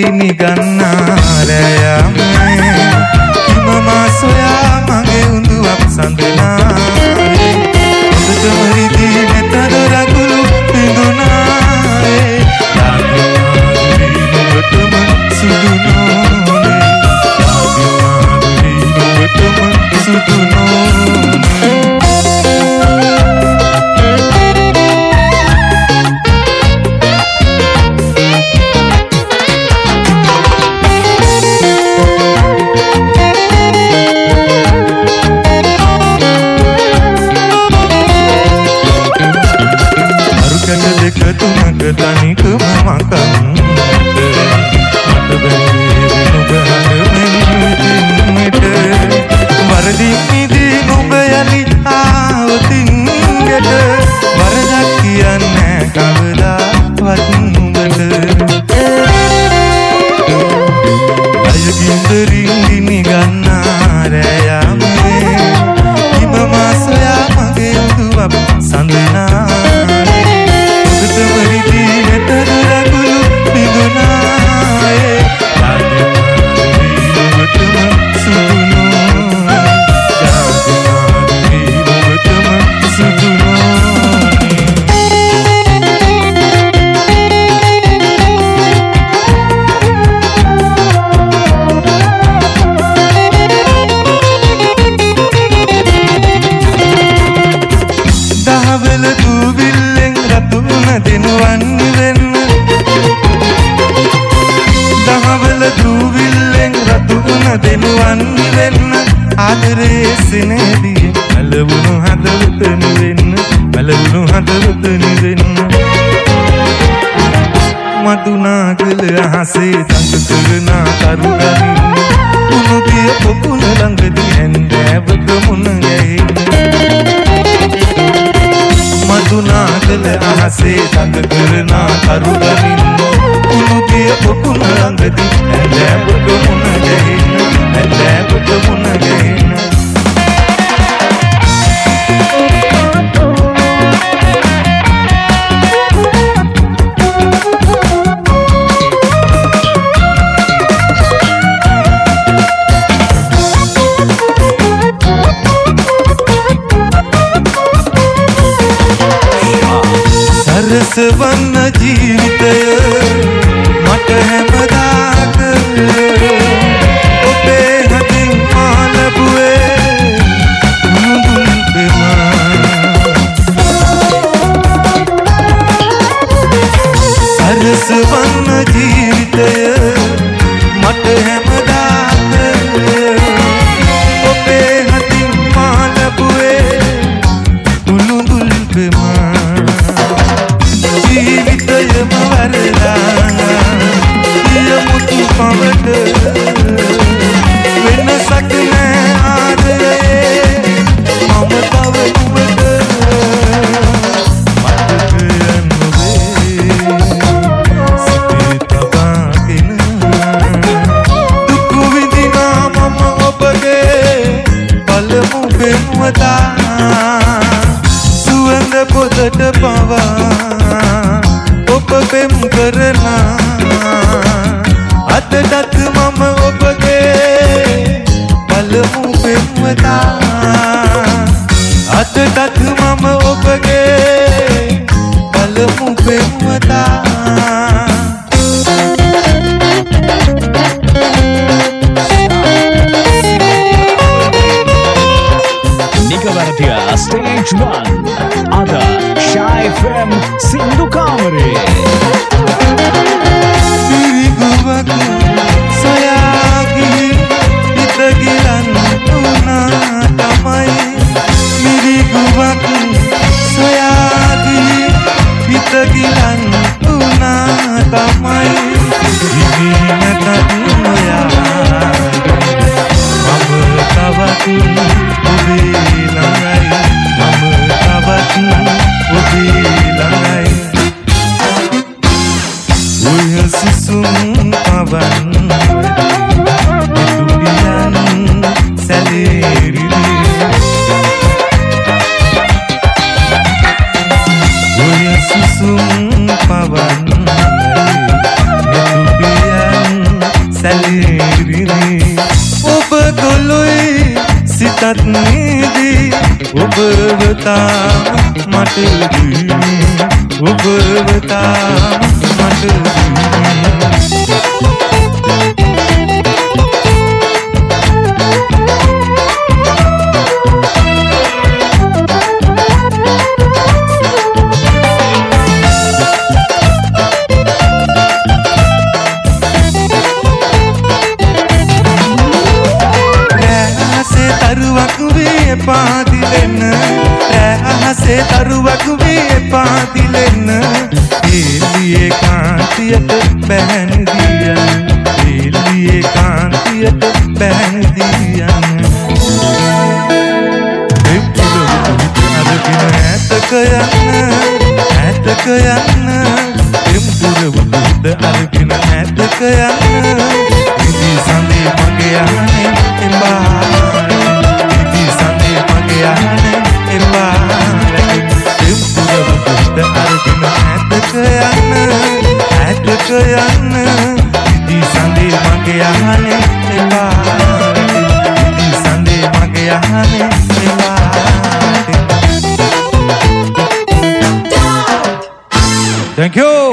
ගිනි ගන්නාරයම හිම මාසොයා මගේ උඳුවක් සඳනාවේ හොඳටම රිදී නැත දොරගුළු පිඳුනාවේ යාගේ නුඹටම සුදු නෝනේ යාගේ නුඹටම සුදු නෝනේ තනිකම මකන් මට බැරි නුඹ හඳුන්වන්නට වරදින් මිදී නුඹ යලි ආවතින්ගට වරදක් කියන්නේ කවදාවත් නුඹට අයගින්දරින් ගිනි ගන්නාරයම හිම මාසොයා මගේ උඳුවක් සඳනාවේ ආදරේ සිනේදී මලවුණු හදවත නිවෙන්න මලවුණු හදවත නිවෙන්න මදුනාගල අහසේ තඟ කරනා කරුගනින්න උණුදිය පොකුණ ළඟදී හැන්දෑවක මුණ ගැහෙන්න මදුනාගල අහසේ තඟ කරනා කරුගනින්න උණුදිය පොකුණ ළඟදී හැන්දෑවක මුණ ගැහෙන්න හැන්දෑවක මුණ ගැහෙන්න සරසවන්න ජීවිතය මට හැමදාක ඔබේ හදින් මා ලැබුවේ මුදුන් පෙම සරසවන්න ජීවිතය මට හැමදාක ඔබේ හදින් මා ලැබුවේ මුදුන් පෙම ජීවිතයම වරලා යමුතු පවද වෙනසක් නෑ ආදරේ මම තව නුඹට මතකයන් නොවේ සිතේ තබාගෙන දුක් විඳිනා මම ඔබගේ පළමු පෙම්වතා සුවඳ පොතට පවා ඔබ පෙම් කරනා අතටත් මම ඔබගේ පළමු පෙම්වතා අතටත් මම ඔබගේ පළමු පෙම්වතා Nicobardia Stage 1 Ada Shy FM Sindhu Kamare Diriguwak sayagi itagilan una tamai Diriguwak sayagi itagilan una tamai Ini natanya mama tawatu ubilangai mama tawatu ubilangai Uya susum pavan Durian saleri Uya susum pavan Durian තාම මට දුන්නේ ඔබව තාම මට පාදිලෙන්න රැහසේ තරුවක් වේ පාදිලෙන්න එළියේ කාන්තියට බැහැනදී යන එළියේ කාන්තියට බැහැනදී යන අරගෙන ඈතක යන්න එම්පුරවුද අරගෙන ඈතක යන්න ඉදි සඳේ මගේ යන්නේ එම්බා ඇතක යන්න ඉදි සඳේ මගේ යහනේ එපා ඉදි සඳේ මගේ යහනේ එපා Thank you